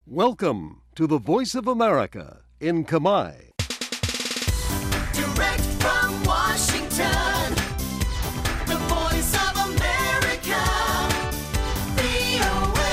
Welcome to the Voice of America in Khmer. Direct from Washington, the Voice of America, VOA.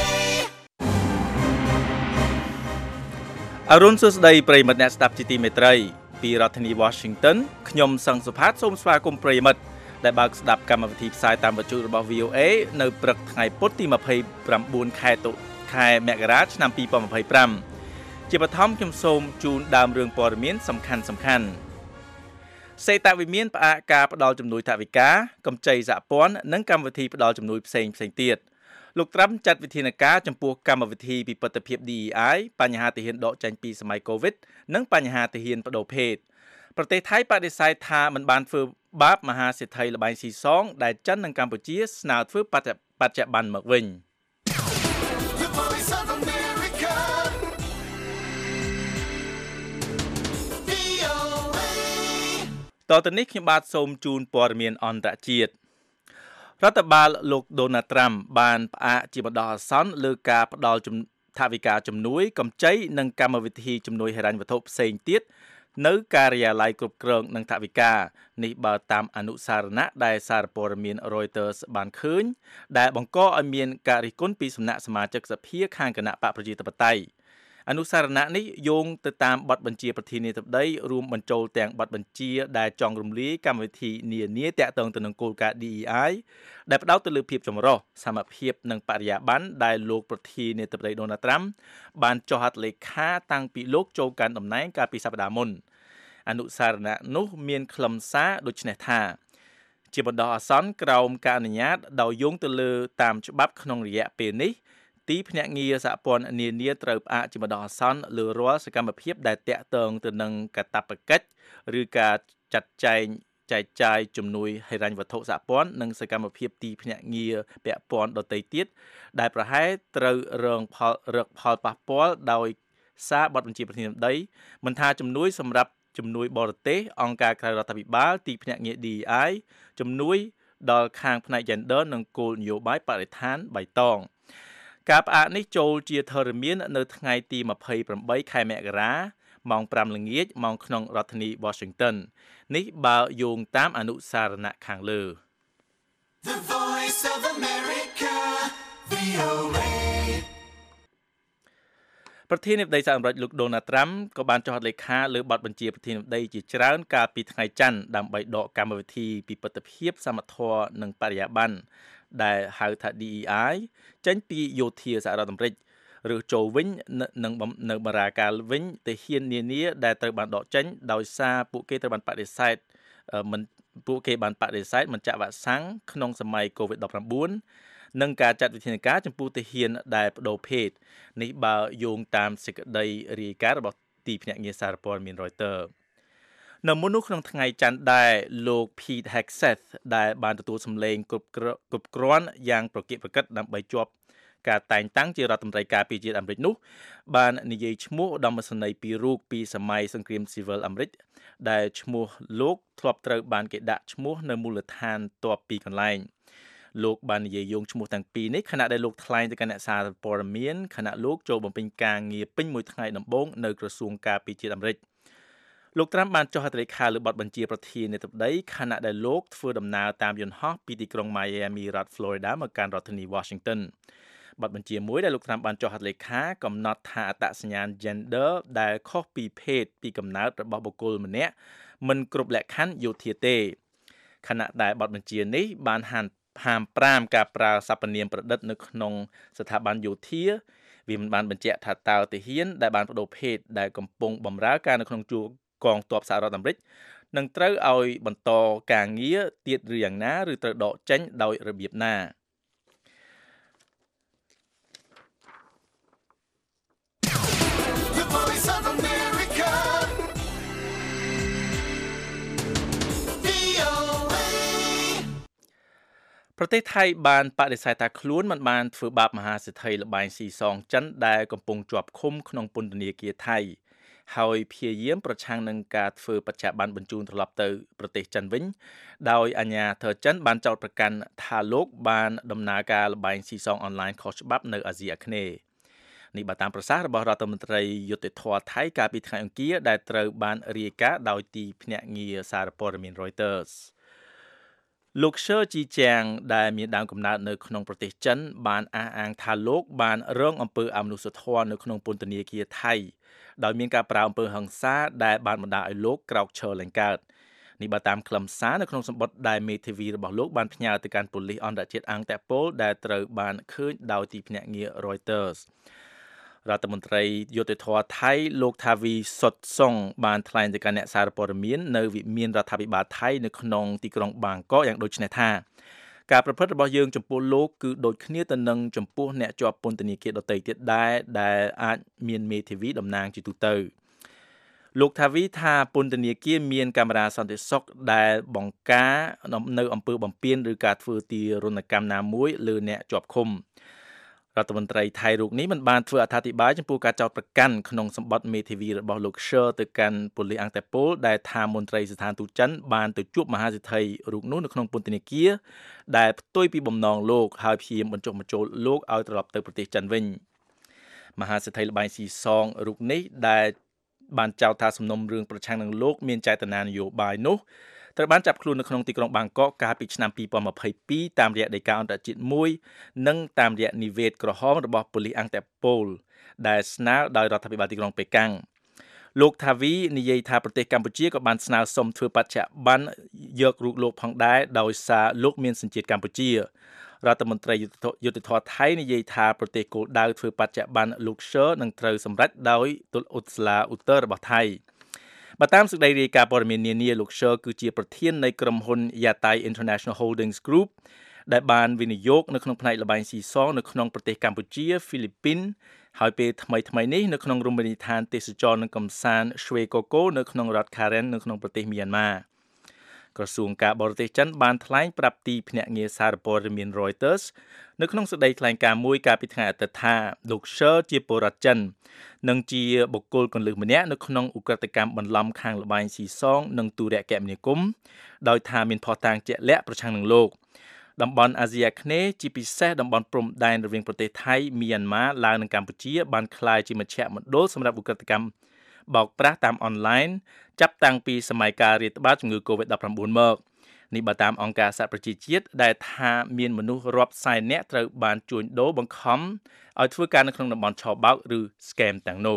អរុនសួស្តីប្រិយមិត្តអ្នកស្ដាប់ជាទីមេត្រីពីរដ្ឋធានី Washington ខ្ញុំសង្ឃសុផាតសូមស្វាគមន៍ប្រិយមិត្តដែលបើកស្ដាប់កម្មវិធីផ្សាយតាមវិទ្យុរបស់ VOA នៅព្រឹកថ្ងៃពុធទី29ខែមករាឆ្នាំ2025ជាបឋមខ្ញុំសូមជូនដើមរឿងព័ត៌មានសំខាន់សេតវិមានផ្អាកការផ្ដល់ជំនួយថវិកាកម្ចីសហព័ន្ធនិងកម្មវិធីផ្ដល់ជំនួយផ្សេងទៀតលោកត្រាំចាត់វិធានការចំពោះកម្មវិធីពិពិធភាព DEI បញ្ហាទាហានដកចេញពីសម័យ COVID និងបញ្ហាទាហានបដូរភេទប្រទេសថៃបដិសេធថាមិនបានធ្វើបាបមហាសេដ្ឋីល្បែងស៊ីសងដែលចិននិងកម្ពុជាស្នើធ្វើបច្ចុប្បន្នមកវិញ The Voice of America, VOA. តទៅនេះខ្ញុំបាទសូមជូនព័ត៌មានអន្តរជាតិរដ្ឋបាលលោកដូណាល់ត្រាំបានផ្អាកជាបណ្ដោះអាសន្នលើការផ្ដល់ថវិកាជំនួយកម្ចីនិងកម្មវិធីជំនួយហិរញ្ញវត្ថុផ្សេងទៀតនៅការិយាល័យគ្រប់គ្រងនិងថវិកានេះបើតាមអនុសារណៈដែលសារព័ត៌មាន Reuters បានឃើញដែលបង្កឲ្យមានការរិះគន់ពីសំណាក់សមាជិកសភាខាងគណៈបកប្រជាធិបតេយ្យអនុសារណៈនេះយោងទៅតាមបទបញ្ជាប្រធានាធិបតីរួមបញ្ចូលទាំងបទបញ្ជាដែលចង់រំលាយកម្មវិធីនានាទាក់ទងទៅនឹងគោលការណ៍ DEI ដែលផ្ដោតទៅលើភាពចម្រុះសមភាពនិងបរិយាបន្នដែលលោកប្រធានាធិបតី Donald Trump បានចុះហត្ថលេខាតាំងពីលោកចូលកាន់តំណែងកាលពីសប្តាហ៍មុនអនុសារណៈនោះមានខ្លឹមសារដូចនេះថាជាបណ្ដោះអាសន្នក្រោមការអនុញ្ញាតដោយយោងទៅលើតាមច្បាប់ក្នុងរយៈពេលនេះទីភ្នាក់ងារសហព័ន្ធនានាត្រូវផ្អាកជាបណ្ដោះអាសន្នលើរាល់សកម្មភាពដែលតាក់ទងទៅនឹងកាតព្វកិច្ចឬការចាត់ចែងចែកចាយជំនួយហិរញ្ញវត្ថុសហព័ន្ធនិងសកម្មភាពទីភ្នាក់ងារពាក់ព័ន្ធដទៃទៀតដែលប្រហែលត្រូវរងផលប៉ះពាល់ដោយសារបទបញ្ជាប្រធានាធិបតីមិនថាជំនួយសម្រាប់ជំនួយបរទេសអង្គការក្រៅរដ្ឋាភិបាលទីភ្នាក់ងារ DEI ជំនួយដល់ខាងផ្នែក gender និងគោលនយោបាយបរិស្ថានបៃតងការផ្អាកនេះចូលជាធរមាននៅថ្ងៃទី28ខែមករាម៉ោង5ល្ងាចម៉ោងក្នុងរដ្ឋធានី Washington នេះបើយោងតាមអនុសារណៈខាងលើ The Voice of America, VOA. ប្រធានាធិបតីសហរដ្ឋអាមេរិកលោកដូណាល់ត្រាំក៏បានចុះហត្ថលេខាលើបទបញ្ជាប្រធានាធិបតីជាច្រើនកាលពីថ្ងៃច័ន្ទដើម្បីដកកម្មវិធីពិពិធភាពសមធម៌និងបរិយាបន្នដែលហៅថា DEI ចេញពីយោធាសហរដ្ឋអាមេរិកឬចូលវិញនៅបារាកាលវិញទាហាននានាដែលត្រូវបានដកចេញដោយសារពួកគេត្រូវបានបដិសេធមិនចាក់វ៉ាក់សាំងក្នុងសម័យ COVID-19 និងការចាត់វិធានការចំពោះទាហានដែលប្តូរភេទនេះបើយោងតាមសេចក្តីរាយការណ៍របស់ទីភ្នាក់ងារសារព័ត៌មាន Reuters នៅមុននោះក្នុងថ្ងៃច័ន្ទដែរលោក Pete Hegseth ដែលបានទទួលសម្លេងគ្រប់គ្រាន់យ៉ាងប្រកៀកប្រកិតដើម្បីជាប់ការតែងតាំងជារដ្ឋមន្ត្រីការពារជាតិអាមេរិកនោះបាននិយាយឈ្មោះឧត្តមសេនីយ៍ពីររូបពីសម័យសង្គ្រាមស៊ីវិលអាមេរិកដែលឈ្មោះលោកធ្លាប់ត្រូវបានគេដាក់ឈ្មោះនៅមូលដ្ឋានទ័ពពីរកន្លែងលោកបាននិយាយយោងឈ្មោះទាំងពីរនេះខណៈដែលលោកថ្លែងទៅកាន់អ្នកសារព័ត៌មានខណៈលោកចូលបំពេញការងារពេញមួយថ្ងៃដំបូងនៅក្រសួងការពារជាតិអាមេរិកលោកត្រាំបានចុះហត្ថលេខាលើបទបញ្ជាប្រធានាធិបតីខណៈដែលលោកធ្វើដំណើរតាមយន្តហោះពីទីក្រុង Miami រដ្ឋ Florida មកកាន់រដ្ឋធានី Washington បទបញ្ជាមួយដែលលោកត្រាំបានចុះហត្ថលេខាកំណត់ថាអត្តសញ្ញាណ gender ដែលខុសពីភេទពីកំណើតរបស់បុគ្គលម្នាក់មិនគ្រប់លក្ខខណ្ឌយោធាទេខណៈដែលបទបញ្ជានេះបានហាម5ការប្រើសព្វនាមប្រឌិតនៅក្នុងស្ថាប័នយោធាវាមិនបានបញ្ជាក់ថាតើទាហានដែលបានប្តូរភេទដែលកំពុងបម្រើការនៅក្នុងជួរកងទ័ពសហរដ្ឋអាមេរិកនឹងត្រូវឲ្យបន្តការងារទៀតឬយ៉ាងណាឬត្រូវដកចេញដោយរបៀបណាប្រទេសថៃបានបដិសេធថាខ្លួនមិនបានធ្វើបាបមហាសេដ្ឋីល្បែងស៊ីសងចិនដែលកំពុងជាប់ឃុំក្នុងពន្ធនាគារថៃហើយព្យាយាមប្រឆាំងនឹងការធ្វើបច្ចៈបានបញ្ជូនត្រឡប់ទៅប្រទេសចិនវិញដោយអាជ្ញាធរចិនបានចោទប្រកាន់ថាលោកបានដំណើរការល្បែងស៊ីសងអនឡាញខុសច្បាប់នៅអាស៊ីអាគ្នេយ៍នេះបើតាមប្រសាសន៍របស់រដ្ឋមន្ត្រីយុតិធធម៌ថៃកាលពីថ្ងៃអង្គារដែលត្រូវបានរាយការណ៍ដោយទីភ្នាក់ងារសារព័ត៌មាន Reuters លោកឈើជីជាងដែលមានដើមកំណើតនៅក្នុងប្រទេសចិនបានអះអាងថាលោកបានរងអំពើអមនុស្សធម៌នៅក្នុងពន្ធនាគារថៃដោយមានការប្រើអំពើហិង្សាដែលបានបណ្ដាលឲ្យលោកក្រោកឈរឡើងកើតនេះបើតាមខ្លឹមសារនៅក្នុងសម្បត្តិដែលមេធាវីរបស់លោកបានផ្ញើទៅកាន់ប៉ូលីសអន្តរជាតិអង្គតេប៉ូលដែលត្រូវបានឃើញដោយទីភ្នាក់ងារ Reuters រដ្ឋមន្ត្រីយុតិធធម៌ថៃលោកថាវីសុតសុងបានថ្លែងទៅកាន់អ្នកសារព័ត៌មាននៅវិមានរដ្ឋាភិបាលថៃនៅក្នុងទីក្រុងបាងកកយ៉ាងដូចនេះថាការប្រព្រឹត្តរបស់យើងចំពោះលោកគឺដូចគ្នាទៅនឹងចំពោះអ្នកជាប់ពន្ធនាគារដទៃទៀតដែរដែលអាចមានមេធាវីតំណាងជាទូទៅលោកថាវីថាពន្ធនាគារមានកាមេរ៉ាសន្តិសុខដែលបង្ការនៅអំពើបំពានឬការធ្វើទារុណកម្មណាមួយលើអ្នកជាប់ឃុំរដ្ឋមន្ត្រីថៃរូបនេះមិនបានធ្វើអត្ថាធិប្បាយចំពោះការចោទប្រកាន់ក្នុងសម្បត្តិមេធាវីរបស់លោកឈើទៅកាន់ប៉ូលីសអង្គតេប៉ូលដែលថាមន្ត្រីស្ថានទូតចិនបានទៅជួបមហាសេដ្ឋីរូបនោះនៅក្នុងពន្ធនាគារដែលផ្ទុយពីបំណងលោកហើយព្យាយាមបញ្ចុះបញ្ចូលលោកឲ្យត្រឡប់ទៅប្រទេសចិនវិញមហាសេដ្ឋីល្បែងស៊ីសងរូបនេះដែលបានចោទថាសំណុំរឿងប្រឆាំងនឹងលោកមានចេតនានយោបាយនោះត្រូវបានចាប់ខ្លួននៅក្នុងទីក្រុងបាងកកកាលពីឆ្នាំ2022តាមរយៈដីកាអន្តរជាតិមួយនិងតាមរយៈនិវេសក្រហមរបស់ប៉ូលីសអង្គតេប៉ូលដែលស្នើដោយរដ្ឋាភិបាលទីក្រុងប៉េកាំងលោកថាវីនិយាយថាប្រទេសកម្ពុជាក៏បានស្នើសុំធ្វើបច្ចៈប័ណ្ណយករូបលោកផងដែរដោយសារលោកមានសញ្ជាតិកម្ពុជារដ្ឋមន្ត្រីយុតិធធម៌ថៃនិយាយថាប្រទេសគោលដៅធ្វើបច្ចៈប័ណ្ណលោកឈើនឹងត្រូវសម្រេចដោយតុលាឧស្សាហ៍ឧត្តររបស់ថៃបើតាមសេចក្តីរាយការណ៍ព័ត៌មាននានាលោកឈើគឺជាប្រធាននៃក្រុមហ៊ុន Yatai International Holdings Group ដែលបានវិនិយោគនៅក្នុងផ្នែកល្បែងស៊ីសងនៅក្នុងប្រទេសកម្ពុជាហ្វីលីពីនហើយពេលថ្មីៗនេះនៅក្នុងរមណីយដ្ឋានទេសចរណ៍និងកំសាន្ត Shwe Koko នៅក្នុងរដ្ឋ Karen នៅក្នុងប្រទេសមីយ៉ាន់ម៉ាក្រសួងការបរទេសចិនបានថ្លែងប្រាប់ទីភ្នាក់ងារសារព័ត៌មាន Reuters នៅក្នុងសេចក្តីថ្លែងការណ៍មួយកាលពីថ្ងៃអាទិត្យថាលោកឈើជាពលរដ្ឋចិននិងជាបុគ្គលគន្លឹះម្នាក់នៅក្នុងឧក្រិដ្ឋកម្មបន្លំខាងល្បែងស៊ីសងនិងទូរគមនាគមន៍ដោយថាមានភស្តុតាងជាក់លាក់ប្រឆាំងនឹងលោកតំបន់អាស៊ីអាគ្នេយ៍ជាពិសេសតំបន់ព្រំដែនរវាងប្រទេសថៃមីយ៉ាន់ម៉ាឡាវនិងកម្ពុជាបានក្លាយជាមជ្ឈមណ្ឌលសម្រាប់ឧក្រិដ្ឋកម្មបោកប្រាស់តាមអនឡាញចាប់តាំងពីសម័យកាលរាតត្បាតជំងឺ COVID-19 មកនេះបើតាមអង្គការសហប្រជាជាតិដែលថាមានមនុស្សរាប់សែននាក់ត្រូវបានជួញដូរបង្ខំឲ្យធ្វើការនៅក្នុងតំបន់ឆបោកឬ scam ទាំងនោះ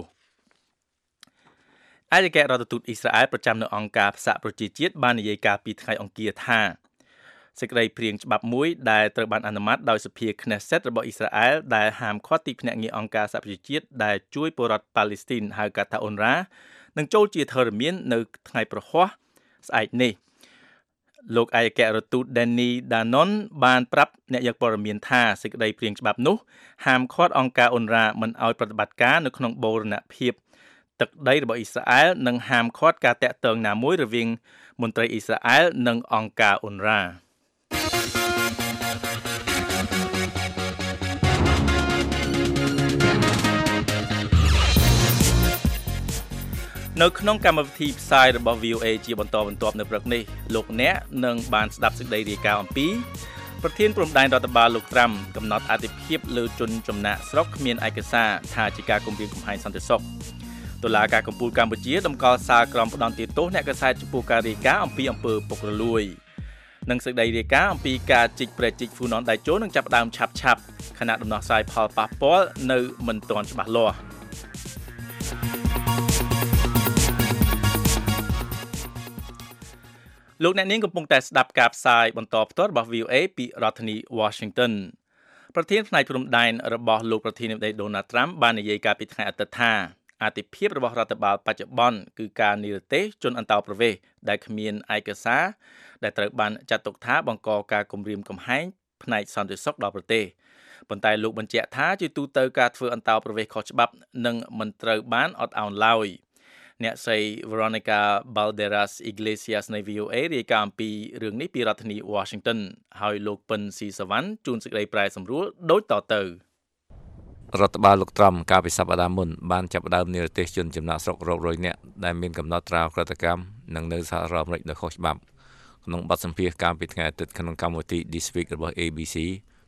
ឯកអគ្គរដ្ឋទូតអ៊ីស្រាអែលប្រចាំនៅអង្គការសហប្រជាជាតិបាននិយាយកាលពីថ្ងៃអង្គារថាសេចក្តីព្រាងច្បាប់មួយដែលត្រូវបានអនុម័តដោយសភា Knesset របស់អ៊ីស្រាអែលដែលហាមឃាត់ទីភ្នាក់ងារអង្គការសហប្រជាជាតិដែលជួយពលរដ្ឋប៉ាឡេស្ទីនហៅកាត់ថា UNRWA នឹងចូលជាធរមាននៅថ្ងៃប្រហ័សស្អែកនេះលោកឯកអគ្គរដ្ឋទូត Danny Danon បានប្រាប់អ្នកយកព័ត៌មានថាសេចក្តីព្រាងច្បាប់នោះហាមឃាត់អង្គការ UNRWA មិនឲ្យប្រតិបត្តិការនៅក្នុងបូរណភាពទឹកដីរបស់អ៊ីស្រាអែលនិងហាមឃាត់ការតាក់ទងណាមួយរវាងមន្ត្រីអ៊ីស្រាអែលនិងអង្គការ UNRWAនៅក្នុងកម្មវិធីផ្សាយរបស់ VOA ជាបន្តបន្ទាប់នៅព្រឹកនេះលោកអ្នកនឹងបានស្ដាប់សេចក្តីរាយការណ៍អំពីប្រធានព្រំដែនរដ្ឋបាលលោកត្រាំកំណត់អធិភាពលើជនចំណាក់ស្រុកគ្មានឯកសារថាជាការគំរាមកំហែងសន្តិសុខតុលាការកំពូលកម្ពុជាតម្កល់សារក្រមផ្ដន្ទាទោសអ្នកកាសែតចំពោះការរាយការណ៍អំពីអំពើពុករលួយនិងសេចក្តីរាយការណ៍អំពីការជីកព្រែកជីកហ្វូណនដៃជោនឹងចាប់ផ្ដើមឆាប់ខណៈដំណោះស្រាយផលប៉ះពាល់នៅមិនទាន់ច្បាស់លាស់លោកអ្នកនាងកំពុងតែស្ដាប់ការផ្សាយបន្តផ្ទាល់របស់ VOA ពីរដ្ឋធានី Washington ប្រធានផ្នែកព្រំដែនរបស់លោកប្រធានាធិបតី Donald Trump បាននិយាយកាលពីថ្ងៃអាទិត្យថាអាទិភាពរបស់រដ្ឋបាលបច្ចុប្បន្នគឺការនិរទេសជនអន្តោប្រវេសន៍ដែលគ្មានឯកសារដែលត្រូវបានចាត់ទុកថាបង្កការគំរាមកំហែងផ្នែកសន្តិសុខដល់ប្រទេសប៉ុន្តែលោកបញ្ជាក់ថាជាទូទៅការធ្វើអន្តោប្រវេសន៍ខុសច្បាប់នឹងមិនត្រូវបានអត់ឱនឡើយអ្នកស្រី Veronica Balderas Iglesias នៃ VOA រាយការណ៍អំពីរឿងនេះពីរដ្ឋធានី Washington ហើយលោកពិនស៊ីសវណ្ណជួនសេចក្តីប្រែសម្រួលដូចតទៅរដ្ឋបាលលោកត្រាំកាលពីសប្តាហ៍មុនបានចាប់ផ្ដើមនិរទេសជនចំណាក់ស្រុករាប់រយនាក់ដែលមានកំណត់ត្រាក្រតកម្មនិងនៅសហរដ្ឋអាមេរិកនៅខុសច្បាប់ក្នុងបទសម្ភាសន៍កាលពីថ្ងៃអាទិត្យក្នុងកម្មវិធី This Week របស់ ABC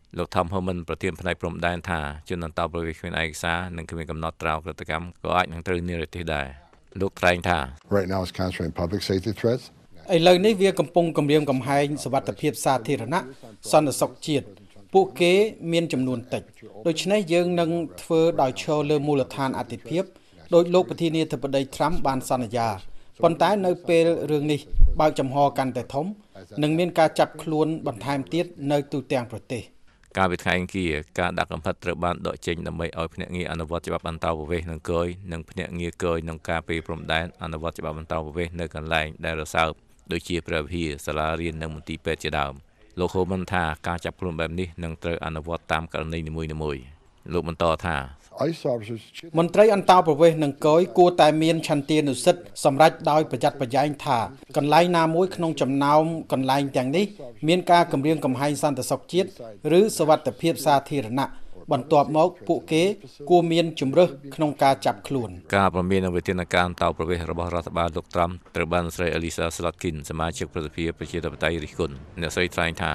លោក Tom Herman ប្រធានផ្នែកព្រំដែនថាជនអន្តោប្រវេសន៍គ្មានឯកសារនិងគ្មានកំណត់ត្រាក្រតកម្មក៏អាចនឹងត្រូវនិរទេសដែរលោកថ្លែងថា Right now it's concentrating public safety threats. ឥឡូវនេះវាកំពុងគម្រាមកំហែងសុវត្ថិភាពសាធារណៈសន្តិសុខជាតិពួកគេមានចំនួនតិចដូច្នេះយើងនឹងធ្វើដោយឈរលើមូលដ្ឋានអតិភិបដោយលោកប្រធានាធិបតី Trump បានសន្យាប៉ុន្តែនៅពេលរឿងនេះបើកចំហកាន់តែធំនឹងមានការចាប់ខ្លួនបន្ថែមទៀតនៅទូទាំងប្រទេសកាលពីថ្ងៃអង្គារការដាក់កំហិតត្រូវបានដកចេញដើម្បីឲ្យភ្នាក់ងារអនុវត្តច្បាប់អន្តោប្រវេសន៍និងគយនិងភ្នាក់ងារគយក្នុងការពីព្រំដែនអនុវត្តច្បាប់អន្តោប្រវេសន៍នៅកន្លែងដែលរសើបដូចជាព្រះវិហារសាលារៀននិងមន្ទីរពេទ្យជាដើមលោកហូមិនថាការចាប់ខ្លួនបែបនេះនឹងត្រូវអនុវត្តតាមករណីនីមួយៗលោកបន្តថាមន្ត្រីអន្តោប្រវេសន៍និងគយគួរតែមានឆន្ទានុសិទ្ធិសម្រាប់ដោយប្រយ័ត្នប្រយែងថាកន្លែងណាមួយក្នុងចំណោមកន្លែងទាំងនេះមានការគំរាមកំហែងសន្តិសុខជាតិឬសុវត្ថិភាពសាធារណៈបន្ទាប់មកពួកគេគួរមានជំរើសក្នុងការចាប់ខ្លួនការព្រមាននឹងវិធានការអន្តោប្រវេសន៍របស់រដ្ឋបាលលោកត្រាំត្រូវបានស្រី Elisa Slotkin សមាជិកប្រតិភិប្រជាធិបតេយ្យរិះគន់អ្នកស្រីថ្លែងថា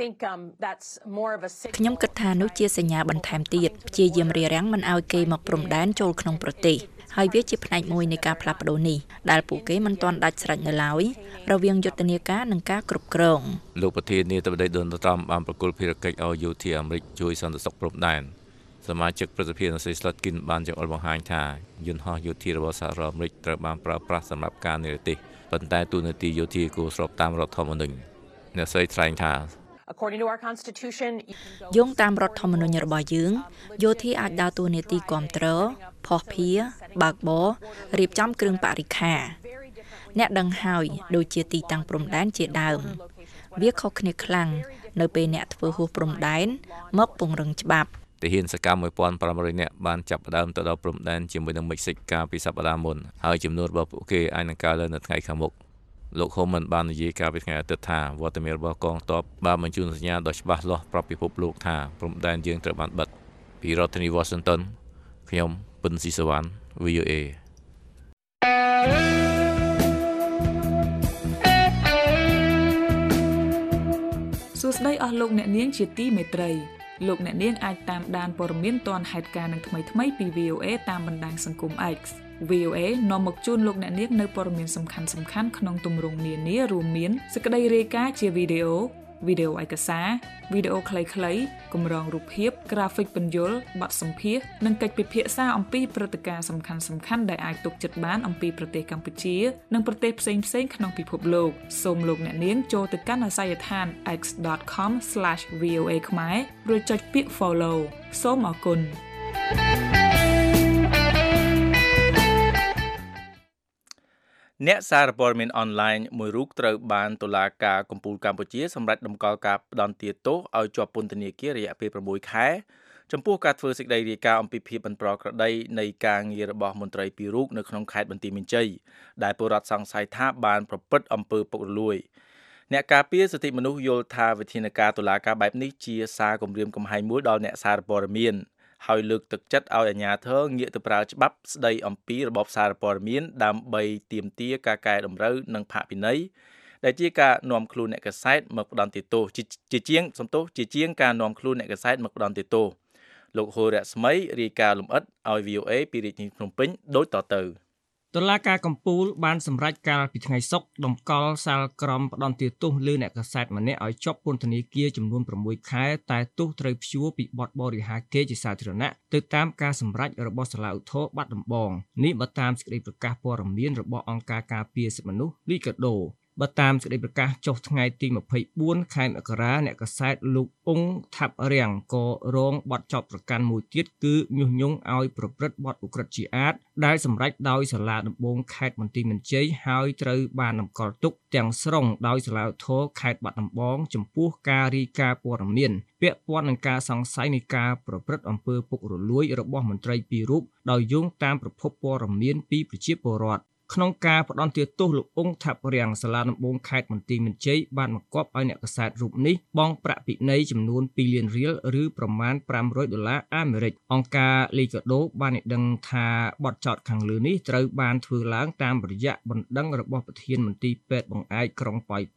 ខ្ញុំគិតថានោះជាសញ្ញាបន្ថែមទៀតព្យាយាមរារាំងមិនឲ្យគេមកព្រំដែនចូលក្នុងប្រទេសហើយវាជាផ្នែកមួយនៃការផ្លាស់ប្ដូរនេះដែលពួកគេមិនទាន់ដាច់ស្រេចនៅឡើយរវាងយុទ្ធនាការនិងការគ្រប់គ្រងលោកប្រធានាធិបតី Donald Trump បានប្រគល់ភារកិច្ចឲ្យយោធាអាមេរិកជួយសន្តិសុខព្រំដែនសមាជិកប្រតិភិអ្នកស្រី Slotkin បានចង្អុលបង្ហាញថាយន្តហោះយោធារបស់សហរដ្ឋអាមេរិកត្រូវបានប្រើប្រាស់សម្រាប់ការនិរទេសប៉ុន្តែទូនាទីយោធាគួរស្របតាមរដ្ឋធម្មនុញ្ញអ្នកស្រីថ្លែងថាយោងតាមរដ្ឋធម្មនុញ្ញរបស់យើងយោធាអាចដើរតួនាទីគាំទ្រភស្តុភារបើកបររៀបចំគ្រឿងបរិក្ខារអ្នកដឹងហើយដូចជាទីតាំងព្រំដែនជាដើមវាខុសគ្នាខ្លាំងនៅពេលអ្នកធ្វើហួសព្រំដែនមកពង្រឹងច្បាប់ទាហានសកម្ម 1,500 នាក់បានចាប់ផ្ដើមទៅដល់ព្រំដែនជាមួយនឹងមិចស៊ិកកាលពីសប្តាហ៍មុនហើយចំនួនរបស់ពួកគេអាចនឹងកើនឡើងនៅថ្ងៃខាងមុខលោកហូមិនបាននិយាយកាលពីថ្ងៃអាទិត្យថាវត្តមានរបស់កងទ័ពបានបញ្ជូនសញ្ញាដ៏ច្បាស់លាស់ប្រាប់ពិភពលោកថាព្រំដែនយើងត្រូវបានបិទពីរដ្ឋធានី Washington ខ្ញុំពិនស៊ីសវណ្ណ VOA សួស្តីអស់លោកអ្នកនាងជាទីមេត្រីលោកអ្នកនាងអាចតាមដានព័ត៌មានទាន់ហេតុការណ៍នឹងថ្មីៗពី VOA តាមបណ្ដាញសង្គម X VOA នាំមកជូនលោកអ្នកនាងនៅព័ត៌មានសំខាន់ៗក្នុងទម្រង់នានារួមមានសេចក្តីរាយការណ៍ជាវីដេអូឯកសារវីដេអូខ្លីៗកម្រងរូបភាពក្រាហ្វិកពន្យល់បទសម្ភាសន៍និងកិច្ចពិភាក្សាអំពីព្រឹត្តិការណ៍សំខាន់ៗដែលអាចទុកចិត្តបានអំពីប្រទេសកម្ពុជានិងប្រទេសផ្សេងៗក្នុងពិភពលោកសូមលោកអ្នកនាងចូលទៅកាន់អាសយដ្ឋាន x.com/voa ខ្មែរឬចុចពាក្យ follow សូមអរគុណអ្នកសារព័ត៌មានអនឡាញមួយរូបត្រូវបានតុលាការកំពូលកម្ពុជាសម្រេចតម្កល់ការផ្តន្ទាទោសឲ្យជាប់ពន្ធនាគាររយៈពេល6ខែចំពោះការធ្វើសេចក្តីរាយការណ៍អំពីភាពមិនប្រក្រតីនៃការងាររបស់មន្ត្រីពីររូបនៅក្នុងខេត្តបន្ទាយមានជ័យដែលពលរដ្ឋសង្ស័យថាបានប្រព្រឹត្តអំពើពុករលួយអ្នកការពារសិទ្ធិមនុស្សយល់ថាវិធានការតុលាការបែបនេះជាសារគំរាមកំហែងមួយដល់អ្នកសារព័ត៌មានហើយលើកទឹកចិត្តឲ្យអាជ្ញាធរងាកទៅប្រើច្បាប់ស្តីអំពីរបបសារព័ត៌មានដើម្បីទាមទារការកែតម្រូវនិងផាកពិន័យដែលជាការនាំខ្លួនអ្នកកាសែតមកផ្ដន្ទាទោសជាជាងការនាំខ្លួនអ្នកកាសែតមកផ្ដន្ទាទោសលោកហូរ៉ាស្មីរាយការណ៍លម្អិតឲ្យ VOA ពីរាជធានីភ្នំពេញដូចតទៅតុលាការកំពូលបានសម្រេចកាលពីថ្ងៃសុក្រតម្កល់សាលក្រមផ្ដន្ទាទោសលើអ្នកកាសែតម្នាក់ឲ្យជាប់ពន្ធនាគារចំនួន6ខែតែទោសត្រូវព្យួរពីបទបរិហាកេរ្តិ៍ជាសាធារណៈទៅតាមការសម្រេចរបស់សាលាឧទ្ធរបាត់ដំបងនេះបើតាមសេចក្តីប្រកាសព័ត៌មានរបស់អង្គការការពារសិទ្ធិមនុស្សលីកាដូបើតាមសេចក្តីប្រកាសចុះថ្ងៃទី24ខែមករាអ្នកកាសែតលោកអ៊ុងថាប់រាំងក៏រងបទចោទប្រកាន់មួយទៀតគឺញុះញង់ឲ្យប្រព្រឹត្តបទឧក្រិដ្ឋជាអាតដែលសម្រេចដោយសាលាដំបងខេត្តបន្ទាយមានជ័យហើយត្រូវបានតម្កល់ទុកទាំងស្រុងដោយសាលាឧទ្ធរខេត្តបាត់ដំបងចំពោះការរាយការណ៍ព័ត៌មានពាក់ព័ន្ធនឹងការសង្ស័យនៃការប្រព្រឹត្តអំពើពុករលួយរបស់មន្ត្រីពីររូបដោយយោងតាមប្រភពព័ត៌មានពីប្រជាពលរដ្ឋក្នុងការផ្ដន្ទាទោសលោកអ៊ុងថាប់រាំងសាលាដំបងខេត្តបន្ទាយមានជ័យបានបង្គាប់ឲ្យអ្នកកាសែតរូបនេះបង់ប្រាក់ពិន័យចំនួន2លានរៀលឬប្រមាណ$500អាមេរិកអង្គការលីកាដូបានឲ្យដឹងថាបទចោទខាងលើនេះត្រូវបានធ្វើឡើងតាមរយៈបណ្ដឹងរបស់ប្រធានមន្ទីរពេទ្យបង្អែកក្រុងប៉ោយប៉ែត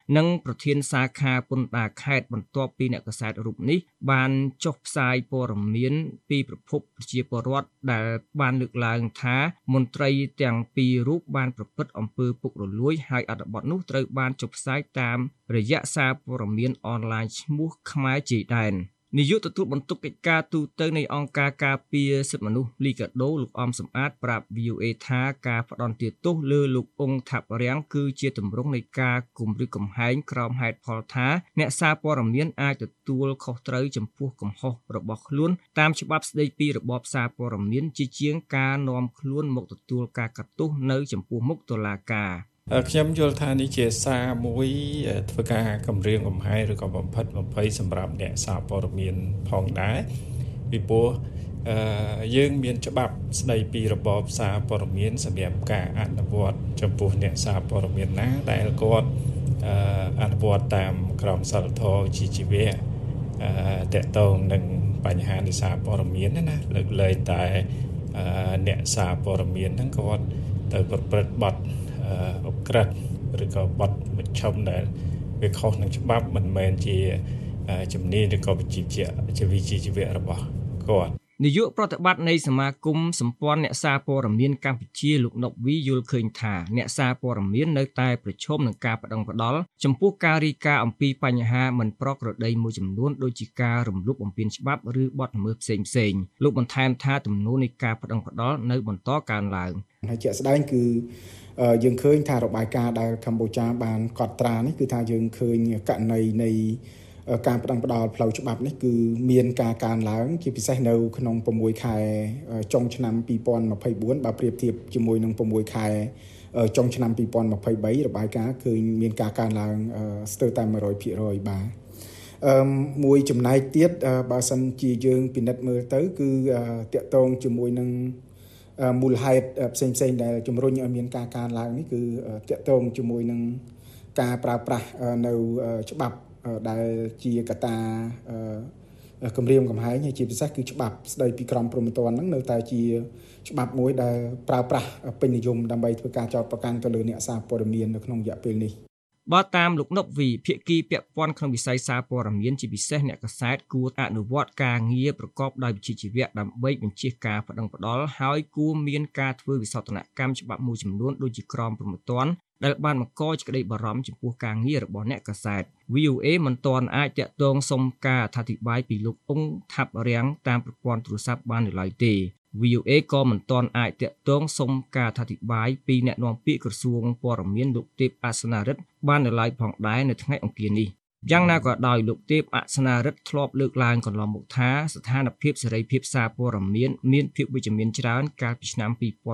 និងប្រធានសាខាពន្ធដារខេត្តបន្ទាប់ពីអ្នកកាសែតរូបនេះបានចុះផ្សាយព័ត៌មានពីប្រភពប្រជាពលរដ្ឋដែលបានលើកឡើងថាមន្ត្រីទាំងពីររូបបានប្រព្រឹត្តអំពើពុករលួយហើយអត្ថបទនោះត្រូវបានចុះផ្សាយតាមរយៈសារព័ត៌មានអនឡាញឈ្មោះខ្មែរជាដែននាយកទទួលបន្ទុកកិច្ចការទូតនៃអង្គការការពារសិទ្ធិមនុស្សលីកាដូលោកអំសំអាតប្រាប់ VOA ថាការផ្ដន់ទោសលើលោកអ៊ុងថាប់រាំងគឺជាទម្រង់នៃការគំរាមកំហែងក្រោមហេតុផលថាអ្នកសារព័ត៌មានអាចទទួលខុសត្រូវចំពោះកំហុសរបស់ខ្លួនតាមច្បាប់ស្តីពីរបបសារព័ត៌មានជាជាងការនាំខ្លួនមកទទួលការកាត់ទោសនៅចំពោះមុខតុលាការខ្ញុំយល់ថានេះជាសារមួយធ្វើការគម្រាមកំហែងឬក៏បំផិតបំភ័យសម្រាប់អ្នកសារព័ត៌មានផងដែរពីព្រោះយើងមានច្បាប់ស្តីពីរបបសារព័ត៌មានសម្រាប់ការអនុវត្តចំពោះអ្នកសារព័ត៌មានណាដែលគាត់អនុវត្តតាមក្រមសីលធម៌ជាជីវៈតកតងនឹងបញ្ហានៃសារព័ត៌មានណាលើកលែងតែអ្នកសារព័ត៌មានហ្នឹងគាត់ទៅប្រព្រឹត្តបទអក្រិតឬក៏បទមជ្ឈមដែលវាខុសនឹងច្បាប់មិនមែនជាជំនាញឬក៏វិជ្ជាជីវៈរបស់គាត់នាយកប្រតិបត្តិនៃសមាគមសម្ព័ន្ធអ្នកសារព័ត៌មានកម្ពុជាលោកណុកវីយល់ឃើញថាអ្នកសារព័ត៌មាននៅតែប្រឈមនឹងការប្តឹងផ្តល់ចំពោះការរាយការណ៍អំពីបញ្ហាមិនប្រក្រតីមួយចំនួនដូចជាការរំលោភបំពានច្បាប់ឬបទល្មើសផ្សេងៗលោកបន្ថែមថាទំនោរនៃការប្តឹងផ្តល់នៅបន្តកើនឡើងហើយជាក់ស្ដែងគឺយើងឃើញថារបាយការណ៍ដែលកម្ពុជាបានកត់ត្រានេះគឺថាយើងឃើញករណីនៃការប្តឹងផ្តល់ផ្លូវច្បាប់នេះគឺមានការកើនឡើងជាពិសេសនៅក្នុង6ខែចុងឆ្នាំ2024បើប្រៀបធៀបជាមួយនឹង6ខែចុងឆ្នាំ2023របាយការណ៍ឃើញមានការកើនឡើងស្ទើរតែ 100% បាទមួយចំណែកទៀតបើសិនជាយើងពិនិត្យមើលទៅគឺតាក់ទងជាមួយនឹងមូលហេតុផ្សេងៗដែលជំរុញឲ្យមានការកើនឡើងនេះគឺតាក់ទងជាមួយនឹងការប្រើប្រាស់នៅច្បាប់ដែលជាកត្តាគម្រាមកំហែងហើយជាពិសេសគឺច្បាប់ស្តីពីក្រមព្រហ្មទណ្ឌហ្នឹងនៅតែជាច្បាប់មួយដែលប្រើប្រាស់ពេញនិយមដើម្បីធ្វើការចោទប្រកាន់ទៅលើអ្នកសារព័ត៌មាននៅក្នុងរយៈពេលនេះបើតាមលោកណុកវីភាគីពាក់ព័ន្ធក្នុងវិស័យសារព័ត៌មានជាពិសេសអ្នកកាសែតគួរអនុវត្តការងារប្រកបដោយវិជ្ជាជីវៈដើម្បីបញ្ជៀសការប្តឹងផ្តល់ហើយគួរមានការធ្វើវិសោធនកម្មច្បាប់មួយចំនួនដូចជាក្រមព្រហ្មទណ្ឌដែលបានបង្កជាក្តីបារម្ភចំពោះការងាររបស់អ្នកកាសែត VOA មិនទាន់អាចតាក់ទងសុំការអធិប្បាយពីលោកអ៊ុងថាប់រាំងតាមប្រព័ន្ធទូរស័ព្ទបាននៅឡើយទេ VOA ក៏មិនទាន់អាចតាក់ទងសុំការអធិប្បាយពីអ្នកនាំពាក្យក្រសួងព័ត៌មានលោកទេពអសនារិទ្ធបាននៅឡើយផងដែរនៅថ្ងៃអង្គារនេះយ៉ាងណាក៏ដោយលោកទេពអសនារិទ្ធធ្លាប់លើកឡើងកន្លងមកថាស្ថានភាពសេរីភាពសារព័ត៌មានភាពវិជ្ជមានច្រើនកាលពីឆ្នាំ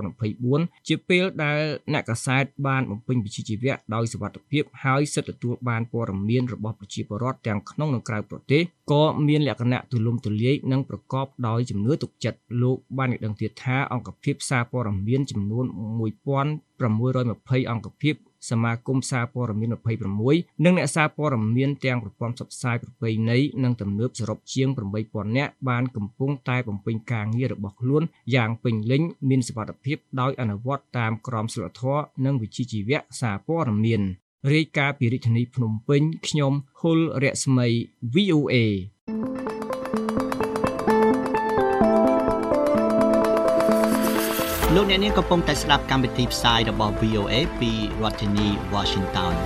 2024ជាពេលដែលអ្នកកាសែតបានបំពេញវិជ្ជាជីវៈដោយសុវត្ថិភាពហើយសិទ្ធិទទួលបានព័ត៌មានរបស់ប្រជាពលរដ្ឋទាំងក្នុងនិងក្រៅប្រទេសក៏មានលក្ខណៈទូលំទូលាយនិងប្រកបដោយជំនឿទុកចិត្តលោកបានឲ្យដឹងទៀតថាអង្គភាពសារព័ត៌មានចំនួន1620អង្គភាពសមាគមសារព័ត៌មាន26និងអ្នកសារព័ត៌មានទាំងប្រព័ន្ធផ្សព្វផ្សាយប្រពៃណីនិងទំនើបសរុបជាង 8000 នាក់បានកំពុងតែបំពេញការងាររបស់ខ្លួនយ៉ាងពេញលេញមានសុវត្ថិភាពដោយអនុវត្តតាមក្រមសីលធម៌និងវិជ្ជាជីវៈសារព័ត៌មានរាយការណ៍ពីរាជធានីភ្នំពេញខ្ញុំហុលរស្មី VOA លោកអ្នកនាងកំពុងតែស្ដាប់កម្មវិធីផ្សាយរបស់ VOA ពីរដ្ឋធានី Washington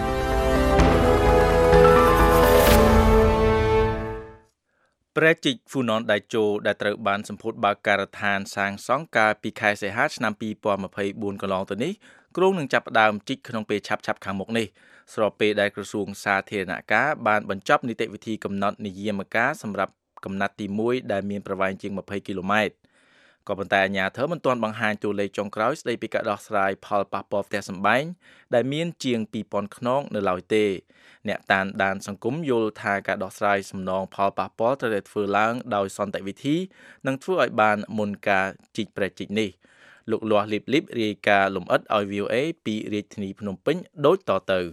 ព្រះជិកហ្វូណនដៃជោដែលត្រូវបានសម្ពោធបើកការដ្ឋានសាងសង់កាលពីខែសីហាឆ្នាំ2024កន្លងទៅនេះគ្រោងនឹងចាប់ផ្ដើមជីកក្នុងពេលឆាប់ៗខាងមុខនេះស្របពេលដែលក្រសួងសាធារណការបានបញ្ចប់នីតិវិធីកំណត់និយាមការសម្រាប់កំណាត់ទី1ដែលមានប្រវែងជាង20គីឡូម៉ែត្រក៏ប៉ុន្តែអាជ្ញាធរមិនទាន់បង្ហាញតួលេខចុងក្រោយស្ដីពីការដោះស្រាយផលប៉ះពាល់ផ្ទះសម្បែងដែលមានជាង 2000 ខ្នងនៅឡើយទេអ្នកតាមដានសង្គមយល់ថាការដោះស្រាយសំណងផលប៉ះពាល់ត្រូវតែធ្វើឡើងដោយសន្តិវិធីនិងធ្វើឲ្យបានមុនការជីកព្រែកជីកនេះលោកលាស់លីបរាយការណ៍លម្អិតឲ្យ VOA ពីរាជធានីភ្នំពេញដូចតទៅ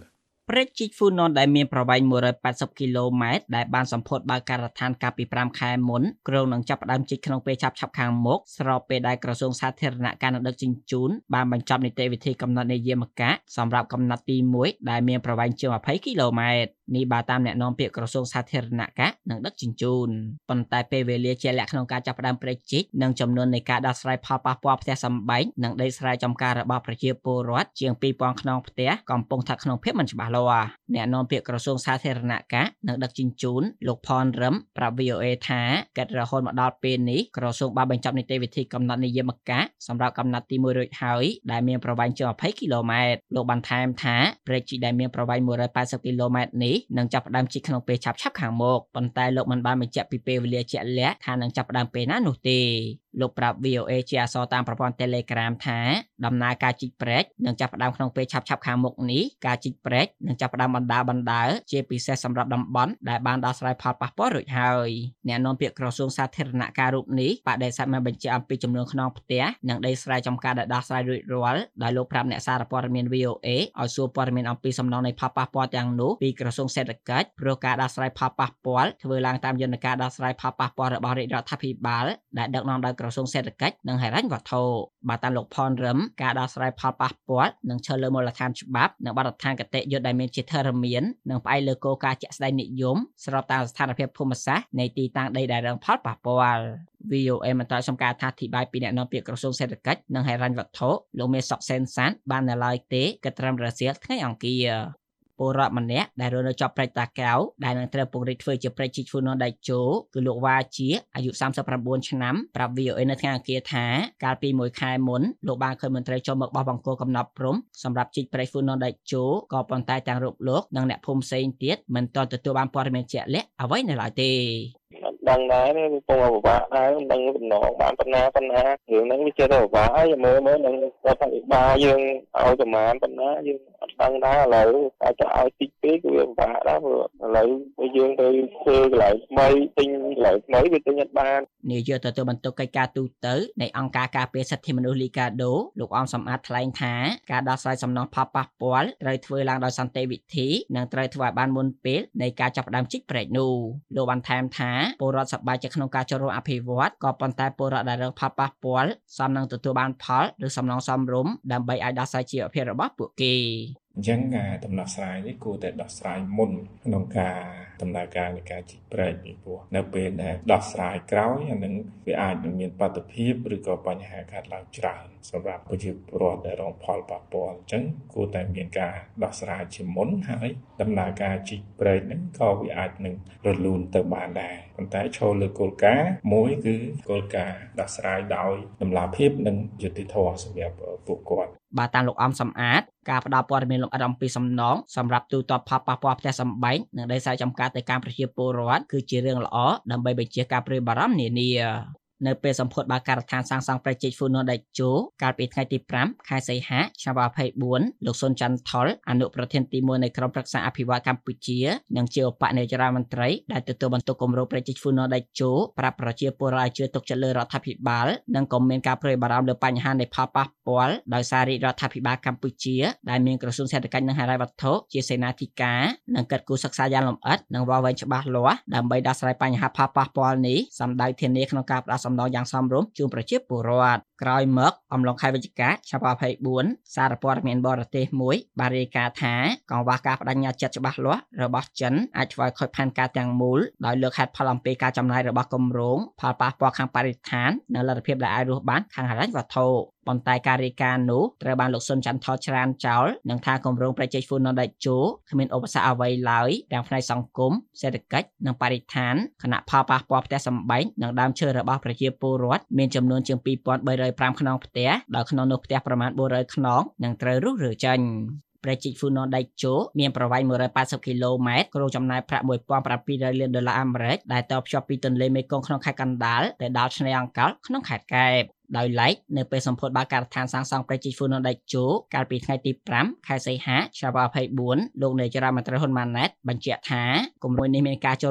ព្រែកជីកហ្វូណនដែលមានប្រវែង180គីឡូម៉ែត្រដែលបានសម្ពោធបើកការដ្ឋានកាលពី5ខែមុនគ្រោងនឹងចាប់ផ្ដើមជីកក្នុងពេលឆាប់ៗខាងមុខស្របពេលដែលក្រសួងសាធារណការនិងដឹកជញ្ជូនបានបញ្ចប់នីតិវិធីកំណត់នាយាមកាសសម្រាប់កំណត់ទី1ដែលមានប្រវែងជាង20គីឡូម៉ែត្រនេះបើតាមអ្នកនាំពាក្យក្រសួងសាធារណការនិងដឹកជញ្ជូនប៉ុន្តែពេលវេលាជាក់លាក់ក្នុងការចាប់ផ្ដើមព្រែកជីកនិងចំនួននៃការដោះស្រាយផលប៉ះពាល់ផ្ទះសម្បែងនិងដីស្រែចម្ការរបស់ប្រជាពលរដ្ឋជាង 2000 ខ្នងផ្ទះកំពុងស្ថិតក្នុងភាពមិនច្បាស់លាស់អ្នកនាំពាក្យក្រសួងសាធារណការនិងដឹកជញ្ជូនលោកផនរឹមប្រាប់ VOA ថាកិច្ចរហូតមកដល់ពេលនេះក្រសួងបានបញ្ចប់នីតិវិធីកំណត់នាយាមកាសសម្រាប់កំណត់ទី1រួចហើយដែលមានប្រវែងជាង20គីឡូម៉ែត្រលោកបានថែមថាព្រែកជីកដែលមានប្រវែង180គីឡូម៉ែត្រនេះនឹងចាប់ផ្ដើមជីកក្នុងពេលឆាប់ៗខាងមុខប៉ុន្តែលោកមិនបានបញ្ជាក់ពីពេលវេលាជាក់លាក់ថានឹងចាប់ផ្ដើមពេលណានោះទេលោកប្រាប់ VOA ជាអក្សរតាមប្រព័ន្ធ Telegram ថាដំណើរការជីកព្រែកនឹងចាប់ផ្ដើមក្នុងពេលឆាប់ៗខាងមុខនេះការជីកព្រែកនឹងចាប់ផ្ដើមបណ្ដើរជាពិសេសសម្រាប់តំបន់ដែលបានដោះស្រាយផលប៉ះពាល់រួចហើយអ្នកនាំពាក្យក្រសួងសាធារណការរូបនេះបដិសេធមិនបញ្ជាក់អំពីចំនួនខ្នងផ្ទះនិងដីស្រែចម្ការដែលដោះស្រាយរួចរាល់ដោយលោកប្រាប់អ្នកសារព័ត៌មាន VOA ឲ្យសួរព័ត៌មានអំពីសំណងនៃផលប៉ះពាល់ទាំងនោះពីក្រសួងសេដ្ឋកិច្ចព្រោះការដោះស្រាយផលប៉ះពាល់ធ្វើឡើងតាមយន្តការដោះស្រាយផលប៉ះពាល់របស់រាជរដ្ឋាភិបាលដែលដឹកនាំដោយក្រសួងសេដ្ឋកិច្ចនិងហិរញ្ញវត្ថុបើតាមលោកផនរឹមការដោះស្រាយផលប៉ះពាល់នឹងឈលលើមូលដ្ឋានច្បាប់និងបទដ្ឋានគតិយុត្តដែលមានជាធរមាននិងផ្អែកលើគោលការណ៍ជាក់ស្ដែងនិយមស្របតាមស្ថានភាពភូមិសាស្ត្រនៃទីតាំងដីដែលរងផលប៉ះពាល់ VOA មិនត្រូវសំការថាអធិប្បាយពីអ្នកនាំពាក្យក្រសួងសេដ្ឋកិច្ចនិងហិរញ្ញវត្ថុលោកមេសុកសេនសានបាននៅឡើយទេគិតត្រឹមរសៀលថ្ងៃអង្គារពលរដ្ឋម្នាក់ដែលរស់នៅជាប់ព្រែកតាកែវដែលនឹងត្រូវពង្រីកធ្វើជាព្រែកជីកហ្វូណនដៃជោគឺលោកវ៉ាជាអាយុ39ឆ្នាំប្រាប់ VOA នៅថ្ងៃអង្គារថាកាលពី1ខែមុនលោកបានឃើញមន្ត្រីចូលមកបោះបង្គោលកំណត់ព្រំសម្រាប់ជីកព្រែកហ្វូណនដៃជោក៏ប៉ុន្តែទាំងរូបលោកនិងអ្នកភូមិផ្សេងទៀតមិនទាន់ទទួលបានព័ត៌មានជាក់លាក់អ្វីនៅឡើយទេដឹងដែរនេះកំពុងពិបាកដែរមិនដឹងបំណងបានប៉ុណ្ណារឿងហ្នឹងវាចេះតែពិបាកហើយមើលនឹងរដ្ឋាភិបាលយើងឲ្យប្រមាណប៉ុណ្ណាយើងអត់ដឹងដែរឥឡូវតែទៅឲ្យតិចពេកគឺវាពិបាកដែរព្រោះឥឡូវយើងទៅធ្វើកន្លែងថ្មីទិញកន្លែងថ្មីវាទិញអត់បាននាយកទទួលបន្ទុកកិច្ចការទូតនៃអង្គការការពារសិទ្ធិមនុស្សលីកាដូលោកអមសំអាតថ្លែងថាការដោះស្រាយសំណងផលប៉ះពាល់ត្រូវធ្វើឡើងដោយសន្តិវិធីនិងត្រូវធ្វើឲ្យបានមុនពេលនៃការចាប់ផ្ដើមជីកព្រែកនោះលោកបានថែមថាពលរដ្ឋសប្បាយចិត្តក្នុងការចូលរួមអភិវឌ្ឍក៏ប៉ុន្តែពលរដ្ឋដែលរងផលប៉ះពាល់សមនឹងទទួលបានផលឬសំណងសមរម្យដើម្បីឲ្យដោះស្រាយជីវភាពរបស់ពួកគេអញ្ចឹងការដំណោះស្រាយនេះគួរតែដោះស្រាយមុនក្នុងការដំណើរការនៃការជីកព្រែកពីព្រោះនៅពេលដែលដោះស្រាយក្រោយអានឹងវាអាចនឹងមានបាតុភិបឬក៏បញ្ហាកើតឡើងច្រើនសម្រាប់ប្រជាពលរដ្ឋដែលរងផលប៉ះពាល់អញ្ចឹងគួរតែមានការដោះស្រាយជាមុនហើយដំណើរការជីកព្រែកហ្នឹងក៏វាអាចនឹងរលូនទៅបានដែរប៉ុន្តែឈលលើគោលការណ៍មួយគឺគោលការណ៍ដោះស្រាយដោយតម្លាភាពនិងយុត្តិធម៌សម្រាប់ពួកគាត់បាទតាមលោកអំសំអាតការផ្ដល់ព័ត៌មានលម្អិតអំពីសំណងសម្រាប់ទូទាត់ផលប៉ះពាល់ផ្ទះសម្បែងនិងដីស្រែចម្ការទៅកាន់ប្រជាពលរដ្ឋគឺជារឿងល្អដើម្បីបញ្ជាការព្រួយបារម្ភនានានៅពេលសម្ពោធបើកការដ្ឋានសាងសង់ព្រែកជីកហ្វូណនដៃជោកាលពីថ្ងៃទី5ខែសីហាឆ្នាំ2024លោកសុនច័ន្ទថុលអនុប្រធានទី1នៃក្រុមប្រឹក្សាអភិវឌ្ឍកម្ពុជានិងជាឧបនាយករដ្ឋមន្ត្រីដែលទទួលបន្ទុកគម្រោងព្រែកជីកហ្វូណនដៃជោប្រាប់ប្រជាពលរដ្ឋជឿទុកចិត្តលើរដ្ឋាភិបាលនិងក៏មានការព្រួយបារម្ភលើបញ្ហានៃផលប៉ះពាល់ដោយសាររាជរដ្ឋាភិបាលកម្ពុជាដែលមានក្រសួងសេដ្ឋកិច្ចនិងហិរញ្ញវត្ថុជាសេនាធិការនិងកិត្តគូសិក្សាយ៉ាងលម្អិតនិងវាស់វែងច្បាស់លាស់ដើម្បីដោះស្រាយបញ្ហាផលប៉ះពាល់នេះសម្ដៅធានាក្នុងការផ្ដល់សំណងយ៉ាងសមរម្យជូនប្រជាពលរដ្ឋក្រោយមកអំឡុងខែវិច្ឆិកាឆ្នាំ2024សារព័ត៌មានបរទេសមួយបានរាយការណ៍ថាកង្វះការបដិញ្ញាចិត្តច្បាស់លាស់របស់ចិនអាចធ្វើឲ្យខូចផែនការទាំងមូលដោយលើកហេតុផលអំពីការចំណាយរបស់គម្រោងផលប៉ះពាល់ខាងបរិស្ថាននិងលទ្ធភាពដែលអាចរស់បានខាងហិរញ្ញវត្ថុប៉ុន្តែការរាយការណ៍នោះត្រូវបានលោកសុនច័ន្ទថតច្រានចោលនិងថាគម្រោងព្រែកជីកហ្វូណនដៃជោគ្មានឧបសគ្គអ្វីឡើយទាំងផ្នែកសង្គមសេដ្ឋកិច្ចនិងបរិស្ថានគណៈផលប៉ះពាល់ផ្ទះសម្បែងនិងដើមឈើរបស់ប្រជាពលរដ្ឋមានចំនួនជាង 2305 ខ្នងផ្ទះដោយក្នុងនោះផ្ទះប្រមាណ400ខ្នងនឹងត្រូវរុះរើចេញព្រែកជីកហ្វូណនដៃជោមានប្រវែង180គីឡូម៉ែត្រគ្រោងចំណាយប្រាក់$1,700 លានអាមេរិកដែលតភ្ជាប់ពីទន្លេមេគង្គក្នុងខេត្តកណ្ដាលទៅដល់ឆ្នេរអង្កោលក្នុងខេត្តកែបដោយឡែកនៅពេលសម្ពោធបើកការដ្ឋានសាងសង់ព្រែកជីកហ្វូណនដៃជោកាលពីថ្ងៃទី5ខែសីហាឆ្នាំ2024លោកនាយរដ្ឋមន្ត្រីហ៊ុនម៉ាណែតបញ្ជាក់ថាគម្រោងនេះមានការចូលរួមដាក់ទ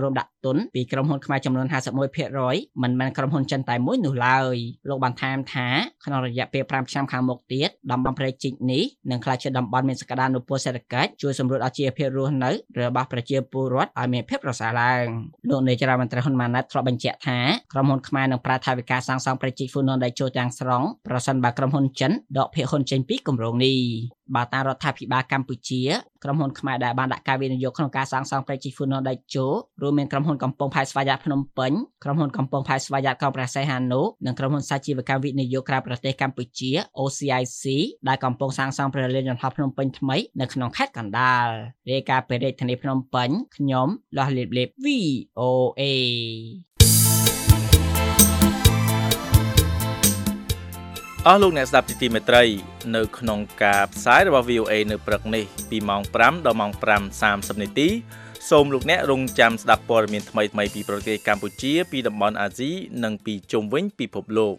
ទុនពីក្រុមហ៊ុនខ្មែរចំនួន 51% មិនមែនក្រុមហ៊ុនចិនតែមួយនោះឡើយលោកបានថែមថាក្នុងរយៈពេល5ឆ្នាំខាងមុខទៀតតំបន់ព្រែកជីកនេះនឹងក្លាយជាតំបន់មានសក្តានុពលសេដ្ឋកិច្ចជួយសម្រួលដល់ជីវភាពរស់នៅរបស់ប្រជាពលរដ្ឋឲ្យមានភាពប្រសើរឡើងលោកនាយរដ្ឋមន្ត្រីហ៊ុនម៉ាណែតធ្លាប់បញ្ជាក់ថាក្រុមហ៊ុនខ្មែរនឹងប្រើថវិកាសាងសង់ព្រែកជីកហ្វូណនដៃជោទាំងស្រុងប្រសិនបើក្រុមហ៊ុនចិនដកភាគហ៊ុនចេញពីគម្រោងនេះបើតាមរដ្ឋាភិបាលកម្ពុជាក្រុមហ៊ុនខ្មែរដែលបានដាក់ការវិនិយោគក្នុងការសាងសង់ព្រែកជីកហ្វូណនដៃជោរួមមានក្រុមហ៊ុនកំពង់ផែស្វយ័តភ្នំពេញក្រុមហ៊ុនកំពង់ផែស្វយ័តក្រុងព្រះសីហនុនិងក្រុមហ៊ុនសាជីវកម្មវិនិយោគក្រៅប្រទេសកម្ពុជា OCIC ដែលកំពុងសាងសង់ព្រះលានយន្តហោះភ្នំពេញថ្មីនៅក្នុងខេត្តកណ្ដាលរាយការណ៍ពីរាជធានីភ្នំពេញខ្ញុំលាស់លៀបលេប VOA អស់លោកអ្នកស្ដាប់ទីមេត្រីនៅក្នុងការផ្សាយរបស់ VOA នៅព្រឹកនេះពីម៉ោង5ដល់ម៉ោង5:30នាទីសូមលោកអ្នករងចាំស្ដាប់ព័ត៌មានថ្មីៗពីប្រទេសកម្ពុជាពីតំបន់អាស៊ីនិងពីជុំវិញពិភពលោក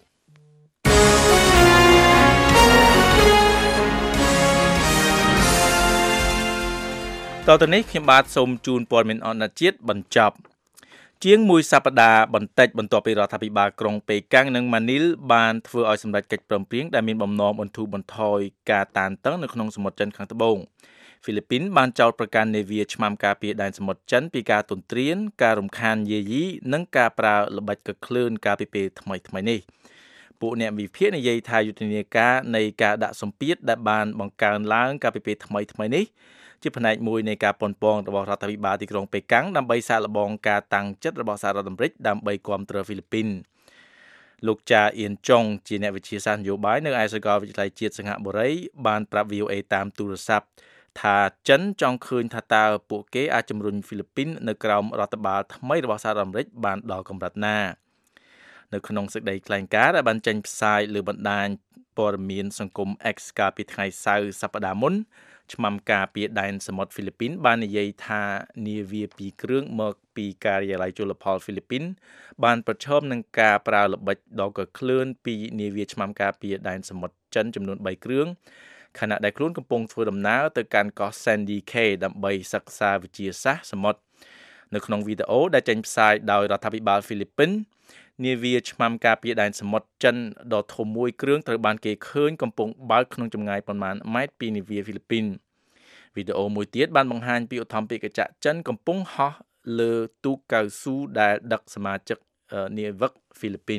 តទៅនេះខ្ញុំបាទសូមជូនព័ត៌មានអន្តរជាតិបញ្ចប់ជាងមួយសប្តាហ៍បន្តិចបន្ទាប់ពីរដ្ឋាភិបាលក្រុងប៉េកាំងនិងម៉ានីលបានធ្វើឲ្យសម្រេចកិច្ចព្រមព្រៀងដែលមានបំណងបន្ធូរបន្ថយការតានតឹងនៅក្នុងសមុទ្រចិនខាងត្បូងហ្វីលីពីនបានចោទប្រកាន់នាវាឆ្មាំការពារដែនសមុទ្រចិនពីការទន្ទ្រានការរំខានយាយីនិងការប្រើល្បិចកក្លឿនកាលពីពេលថ្មីនេះពួកអ្នកវិភាគនិយាយថាយុទ្ធនាការនៃការដាក់សម្ពាធដែលបានបង្កើនឡើងកាលពីពេលថ្មីនេះជាផ្នែកមួយនៃការប៉ុនប៉ងរបស់រដ្ឋាភិបាលទីក្រុងប៉េកាំងដើម្បីសាកល្បងការតាំងចិត្តរបស់សហរដ្ឋអាមេរិកដើម្បីគាំទ្រហ្វីលីពីនលោកចាអៀនចុងជាអ្នកវិទ្យាសាស្ត្រនយោបាយនៅឯសាកលវិទ្យាល័យជាតិសិង្ហបុរីបានប្រាប់ VOA តាមទូរស័ព្ទថាចិនចង់ឃើញថាតើពួកគេអាចជំរុញហ្វីលីពីននៅក្រោមរដ្ឋបាលថ្មីរបស់សហរដ្ឋអាមេរិកបានដល់កម្រិតណានៅក្នុងសេចក្តីថ្លែងការណ៍ដែលបានចេញផ្សាយលើបណ្ដាញព័ត៌មានសង្គម X កាលពីថ្ងៃសៅរ៍សប្តាហ៍មុនឆ្មាំការពារដែនសមុទ្រហ្វីលីពីនបាននិយាយថានាវា2គ្រឿងមកពីការិយាល័យជលផលហ្វីលីពីនបានប្រឈមនឹងការប្រើល្បិចដ៏កក្លឿនពីនាវាឆ្មាំការពារដែនសមុទ្រចិនចំនួន3គ្រឿងខណៈដែលខ្លួនកំពុងធ្វើដំណើរទៅកាន់កោះ Sandy Cay ដើម្បីសិក្សាវិទ្យាសាស្ត្រសមុទ្រនៅក្នុងវីដេអូដែលចេញផ្សាយដោយរដ្ឋាភិបាលហ្វីលីពីននាវាឆ្មាំការពារដែនសមុទ្រចិនដ៏ធំមួយគ្រឿងត្រូវបានគេឃើញកំពុងបើកក្នុងចម្ងាយប្រមាណម៉ែត្រពីនាវាហ្វីលីពីនវីដេអូមួយទៀតបានបង្ហាញពីឧទ្ធម្ភាគចក្រចិនកំពុងហោះលើទូកកៅស៊ូដែលដឹកសមាជិកនាវិកហ្វីលីពីន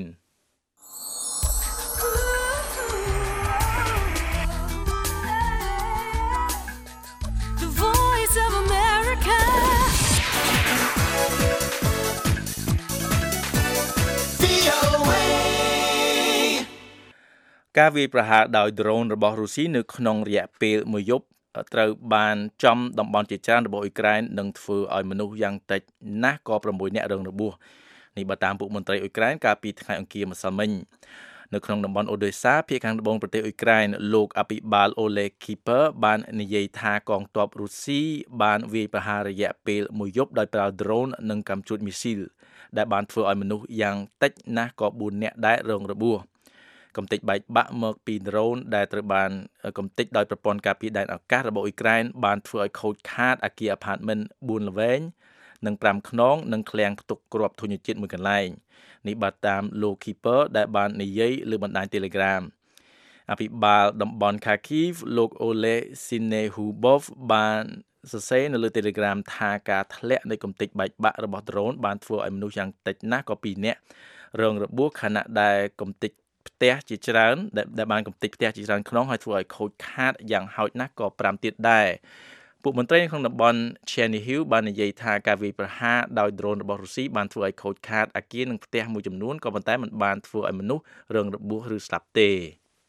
ការវាយប្រហារដោយដ្រូនរបស់រុស្ស៊ីនៅក្នុងរយៈពេលមួយយប់ត្រូវបានចំតំបន់ជាច្រើនរបស់អ៊ុយក្រែននិងធ្វើឲ្យមនុស្សយ៉ាងតិចណាស់ក៏6នាក់រងរបួសនេះបើតាមពួកមន្ត្រីអ៊ុយក្រែនកាលពីថ្ងៃអង្គារម្សិលមិញនៅក្នុងតំបន់អូដេសាភាគខាងត្បូងប្រទេសអ៊ុយក្រែនលោកអភិបាលអូលេគីពើបាននិយាយថាកងទ័ពរុស្ស៊ីបានវាយប្រហាររយៈពេលមួយយប់ដោយប្រើដ្រូននិងកាំជ្រួចមីស៊ីលដែលបានធ្វើឲ្យមនុស្សយ៉ាងតិចណាស់ក៏4នាក់ដែររងរបួសកំទេចបែកបាក់មកពីដ្រូនដែលត្រូវបានកំទេចដោយប្រព័ន្ធការពារដែនអាកាសរបស់អ៊ុយក្រែនបានធ្វើឲ្យខូចខាតអគារអាផាតមិន4ល្វែងនិង5ខ្នងនិងឃ្លាំងផ្ទុកគ្រាប់ធញ្ញជាតិមួយកន្លែងនេះបើតាមលោក Keeper ដែលបាននិយាយលើបណ្ដាញ Telegram អភិបាលតំបន់ Kharkiv លោក Ole Sinehubov បានសរសេរនៅលើ Telegram ថាការធ្លាក់នៃកំទេចបែកបាក់របស់ដ្រូនបានធ្វើឲ្យមនុស្សយ៉ាងតិចណាស់ក៏2នាក់រងរបួសខណៈដែលកំទេចផ្ទះជាច្រើនដែលបានកំទេចផ្ទះជាច្រើនខ្នងហើយធ្វើឲ្យខូចខាតយ៉ាងហោចណាស់ក៏5ទៀតដែរពួកមន្ត្រីក្នុងតំបន់ Chernihiv បាននិយាយថាការវាយប្រហារដោយដ្រូនរបស់រុស្ស៊ីបានធ្វើឲ្យខូចខាតអគារនិងផ្ទះមួយចំនួនក៏ប៉ុន្តែមិនបានធ្វើឲ្យមនុស្សរងរបួសឬស្លាប់ទេ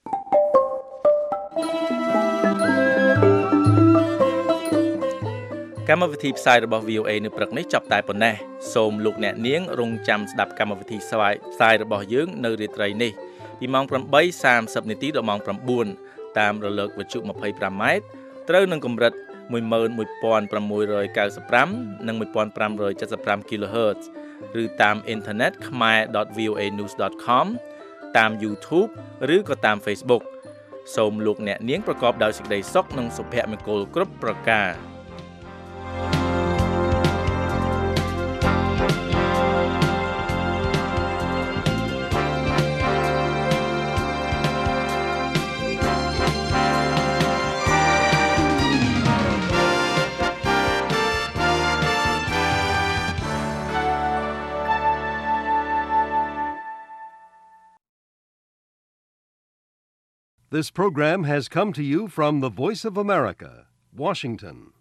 កម្មវិធីផ្សាយរបស់ VOA នៅព្រឹកនេះចាប់តែប៉ុណ្ណេះសូមលោកអ្នកនាងរងចាំស្ដាប់កម្មវិធីផ្សាយរបស់យើងនៅរាត្រីនេះពីម៉ោង 8:30 នាទីដល់ម៉ោង 9 តាមរលកវិទ្យុ 25 ម៉ែត្រត្រូវនឹងកម្រិត 11695 និង 1575 kHz ឬតាមអ៊ីនធឺណិត khmer.voanews.com តាម YouTube ឬក៏តាម Facebook សូមលោកអ្នកនាងប្រកបដោយសេចក្តីសុខនិងសុភមង្គលគ្រប់ប្រការ This program has come to you from the Voice of America, Washington.